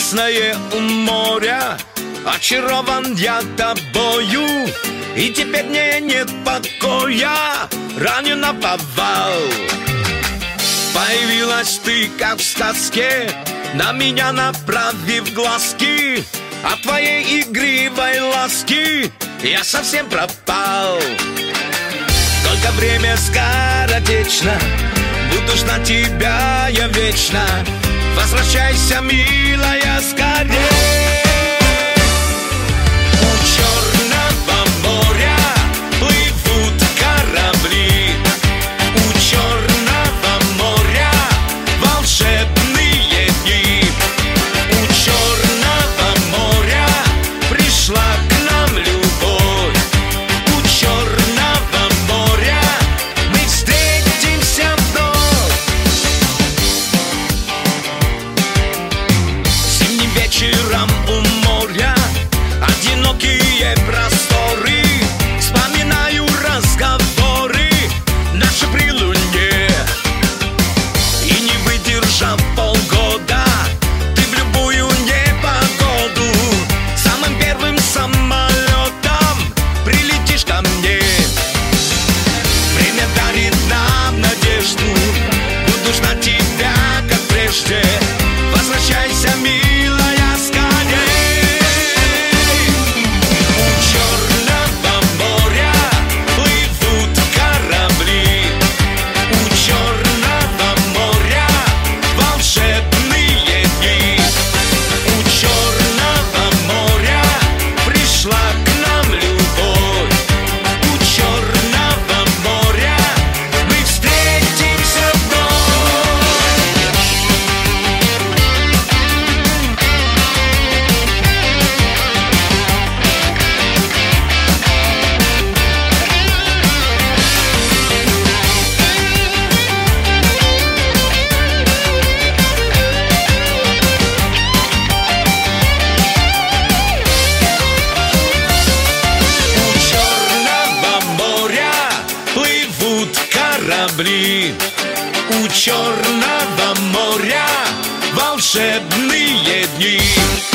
ясное у моря, очарован я тобою, и теперь мне нет покоя, ранен на повал. Появилась ты, как в сказке, на меня направив глазки. От твоей игривой ласки я совсем пропал. Только время скоротечно, буду ждать тебя я вечно. Возвращайся, милая, скорей. У Черного моря плывут корабли, у Черного моря волшебные дни. У Черного моря пришла к нам любовь. У Черного моря мы встретимся вновь. Зимним вечером у моря одинокие просторы, вспоминаю разговоры наши при луне. И не выдержав полгода, ты в любую непогоду самым первым самолетом прилетишь ко мне. Время дарит нам надежду, буду ждать тебя, как прежде. Возвращайся, милая, скорей. У Черного моря плывут корабли, у Черного моря волшебные дни. У Черного моря пришла к нам любовь. У Черного моря мы встретимся вновь. У Черного моря плывут корабли, у Черного моря волшебные дни.